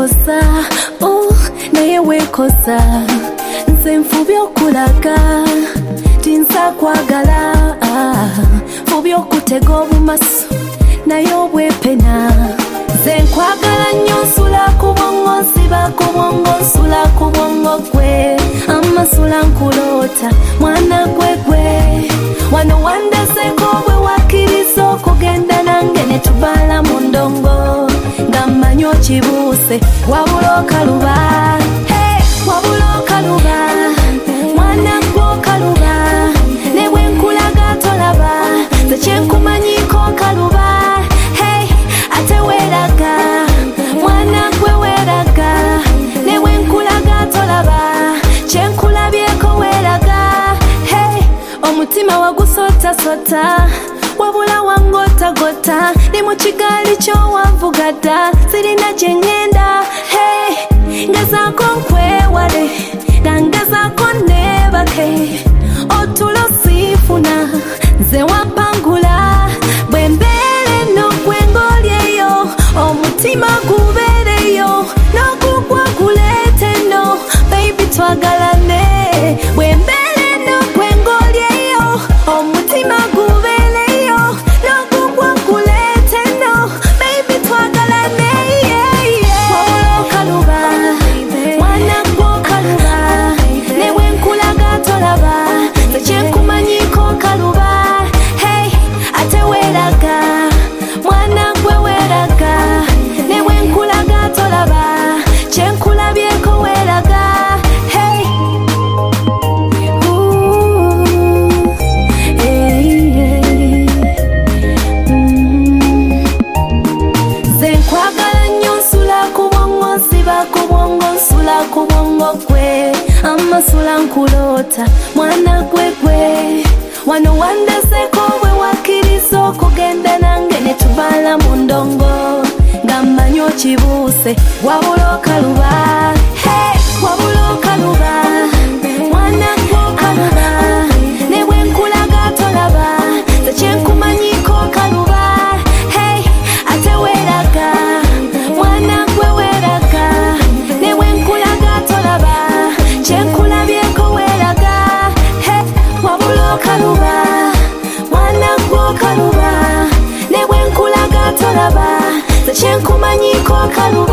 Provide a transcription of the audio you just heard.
kosa naye wekosa nze nfubye okulaga tinsa kwagala nfubye okutega obumaso naye obwepena nze nkwagala nnyo nsula ku bwongo nsiba ku bwongo nsula ku bwongo gwe amasula nkuloota mwana gwe wano wandeseko bwe wakkiriza okugenda nange ne tubala mu ndongo nga mmanyi okibuuse wabula okaluba wabula okaluba mwana gwe okaluba ne bwe nkulaga tolaba nze kyenkumanyiko okaluba ate weeraga mwana gwe weeraga ne bwe nkulaga tolaba kyenkulabyeko weeraga omutima wagusotasota wabula wangotagota ne mu kigaali ky'owanvugadda sirina gye ŋŋenda ngezaako nkwewale nga ngezaako neebake otulo siifuna nze wampangula bwe mbeere eno gwe ng'olyeyo omutima gubeereyo n'ogugwa guleete eno baby twagalane bwe mbeere eno gwe ng'olyeyo omutima gubeereyo n'ogugwa guleete eno baby twagalane wabula okaluba mwana gwe okaluba ne bwe nkulaga tolaba nze kyenkumanyiko okaluba ate weeraga mwana gwe weeraga ne bwe nkulaga tolaba kyenkulabyeko weeraga nze nkwagala nnyo nsula ku bwongo nsiba ku bwongo nsula ku bwongo gwe amasula nkuloota mwana gwe wano wandeseko bwe wakkiriza okugenda nange ne tubala mu ndongo nga mmanyi okibuuse wabula okaluba wabula okaluba mwana gwe okaluba ne bwe nkulaga tolaba nze kyenkumanyiko okaluba ate weeraga mwana gwe weeraga ne bwe nkulaga tolaba kyenkulabyeko weeraga wabula okaluba mwana gwe okaluba ne bwe nkulaga tolaba nze kyenkumanyiko okaluba